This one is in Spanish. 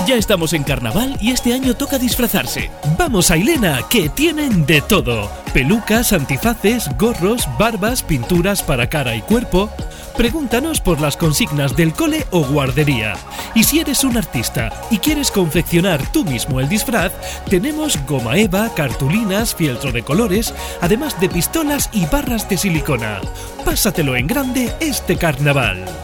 Ya estamos en carnaval y este año toca disfrazarse. Vamos a Ilena, que tienen de todo. Pelucas, antifaces, gorros, barbas, pinturas para cara y cuerpo. Pregúntanos por las consignas del cole o guardería. Y si eres un artista y quieres confeccionar tú mismo el disfraz, tenemos goma eva, cartulinas, fieltro de colores, además de pistolas y barras de silicona. Pásatelo en grande este carnaval.